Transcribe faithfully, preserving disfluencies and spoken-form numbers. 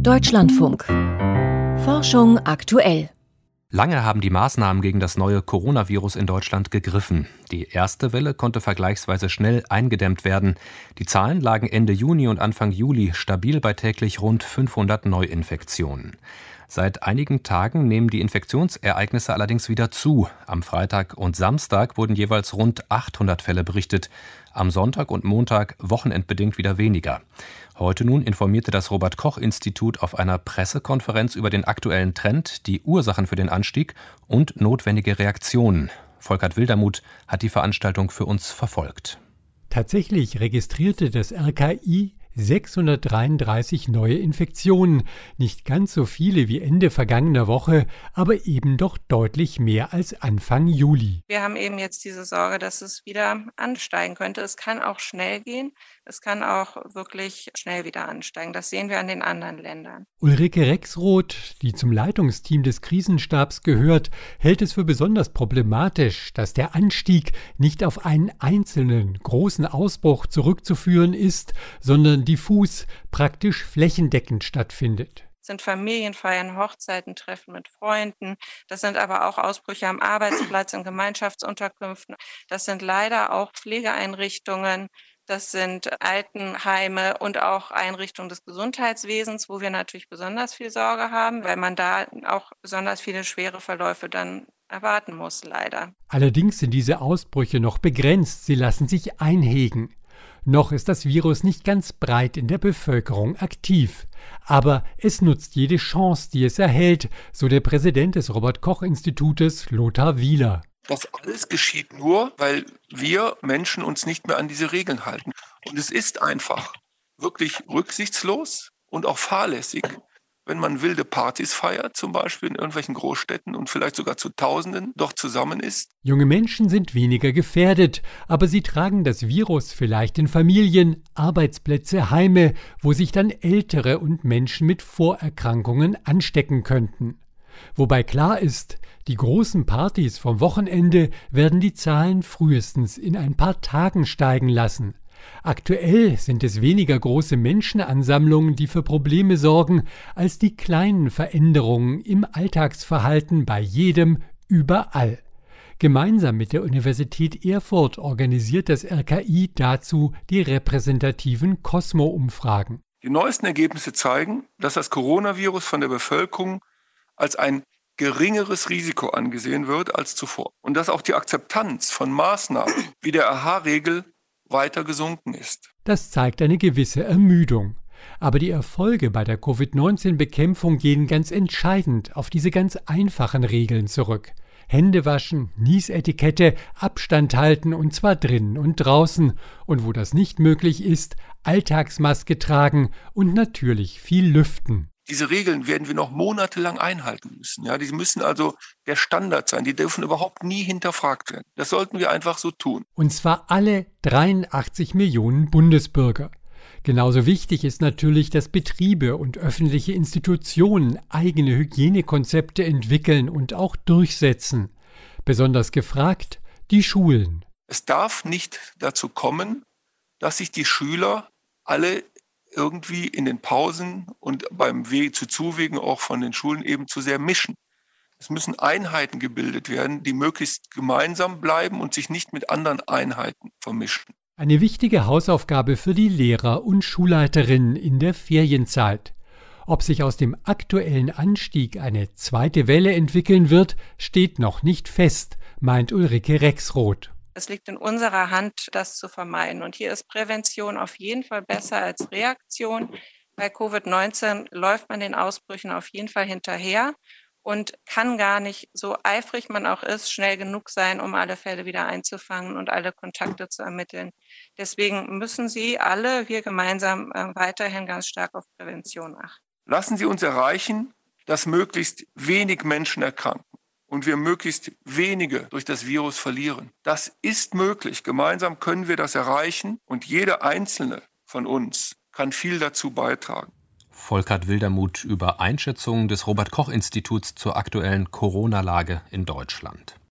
Deutschlandfunk. Forschung aktuell. Lange haben die Maßnahmen gegen das neue Coronavirus in Deutschland gegriffen. Die erste Welle konnte vergleichsweise schnell eingedämmt werden. Die Zahlen lagen Ende Juni und Anfang Juli stabil bei täglich rund fünfhundert Neuinfektionen. Seit einigen Tagen nehmen die Infektionsereignisse allerdings wieder zu. Am Freitag und Samstag wurden jeweils rund achthundert Fälle berichtet. Am Sonntag und Montag wochenendbedingt wieder weniger. Heute nun informierte das Robert-Koch-Institut auf einer Pressekonferenz über den aktuellen Trend, die Ursachen für den Anstieg und notwendige Reaktionen. Volkert Wildermuth hat die Veranstaltung für uns verfolgt. Tatsächlich registrierte das R K I sechshundertdreiunddreißig neue Infektionen, nicht ganz so viele wie Ende vergangener Woche, aber eben doch deutlich mehr als Anfang Juli. Wir haben eben jetzt diese Sorge, dass es wieder ansteigen könnte. Es kann auch schnell gehen, es kann auch wirklich schnell wieder ansteigen. Das sehen wir an den anderen Ländern. Ulrike Rexroth, die zum Leitungsteam des Krisenstabs gehört, hält es für besonders problematisch, dass der Anstieg nicht auf einen einzelnen großen Ausbruch zurückzuführen ist, sondern diffus, praktisch flächendeckend stattfindet. Das sind Familienfeiern, Hochzeiten, Treffen mit Freunden. Das sind aber auch Ausbrüche am Arbeitsplatz, in Gemeinschaftsunterkünften. Das sind leider auch Pflegeeinrichtungen. Das sind Altenheime und auch Einrichtungen des Gesundheitswesens, wo wir natürlich besonders viel Sorge haben, weil man da auch besonders viele schwere Verläufe dann erwarten muss, leider. Allerdings sind diese Ausbrüche noch begrenzt. Sie lassen sich einhegen. Noch ist das Virus nicht ganz breit in der Bevölkerung aktiv. Aber es nutzt jede Chance, die es erhält, so der Präsident des Robert-Koch-Institutes Lothar Wieler. Das alles geschieht nur, weil wir Menschen uns nicht mehr an diese Regeln halten. Und es ist einfach wirklich rücksichtslos und auch fahrlässig, wenn man wilde Partys feiert, zum Beispiel in irgendwelchen Großstädten und vielleicht sogar zu Tausenden dort zusammen ist. Junge Menschen sind weniger gefährdet, aber sie tragen das Virus vielleicht in Familien, Arbeitsplätze, Heime, wo sich dann Ältere und Menschen mit Vorerkrankungen anstecken könnten. Wobei klar ist, die großen Partys vom Wochenende werden die Zahlen frühestens in ein paar Tagen steigen lassen. Aktuell sind es weniger große Menschenansammlungen, die für Probleme sorgen, als die kleinen Veränderungen im Alltagsverhalten bei jedem, überall. Gemeinsam mit der Universität Erfurt organisiert das R K I dazu die repräsentativen Cosmo-Umfragen. Die neuesten Ergebnisse zeigen, dass das Coronavirus von der Bevölkerung als ein geringeres Risiko angesehen wird als zuvor. Und dass auch die Akzeptanz von Maßnahmen wie der A H-Regel weiter gesunken ist. Das zeigt eine gewisse Ermüdung. Aber die Erfolge bei der Covid neunzehn Bekämpfung gehen ganz entscheidend auf diese ganz einfachen Regeln zurück. Hände waschen, Niesetikette, Abstand halten und zwar drinnen und draußen. Und wo das nicht möglich ist, Alltagsmaske tragen und natürlich viel lüften. Diese Regeln werden wir noch monatelang einhalten müssen. Ja, die müssen also der Standard sein. Die dürfen überhaupt nie hinterfragt werden. Das sollten wir einfach so tun. Und zwar alle dreiundachtzig Millionen Bundesbürger. Genauso wichtig ist natürlich, dass Betriebe und öffentliche Institutionen eigene Hygienekonzepte entwickeln und auch durchsetzen. Besonders gefragt die Schulen. Es darf nicht dazu kommen, dass sich die Schüler alle irgendwie in den Pausen und beim Weg zu Zuwegen auch von den Schulen eben zu sehr mischen. Es müssen Einheiten gebildet werden, die möglichst gemeinsam bleiben und sich nicht mit anderen Einheiten vermischen. Eine wichtige Hausaufgabe für die Lehrer und Schulleiterinnen in der Ferienzeit. Ob sich aus dem aktuellen Anstieg eine zweite Welle entwickeln wird, steht noch nicht fest, meint Ulrike Rexroth. Es liegt in unserer Hand, das zu vermeiden. Und hier ist Prävention auf jeden Fall besser als Reaktion. Bei Covid neunzehn läuft man den Ausbrüchen auf jeden Fall hinterher und kann gar nicht, so eifrig man auch ist, schnell genug sein, um alle Fälle wieder einzufangen und alle Kontakte zu ermitteln. Deswegen müssen Sie alle, wir gemeinsam, weiterhin ganz stark auf Prävention achten. Lassen Sie uns erreichen, dass möglichst wenig Menschen erkranken und wir möglichst wenige durch das Virus verlieren. Das ist möglich. Gemeinsam können wir das erreichen und jeder Einzelne von uns kann viel dazu beitragen. Volkert Wildermuth über Einschätzungen des Robert-Koch-Instituts zur aktuellen Corona-Lage in Deutschland.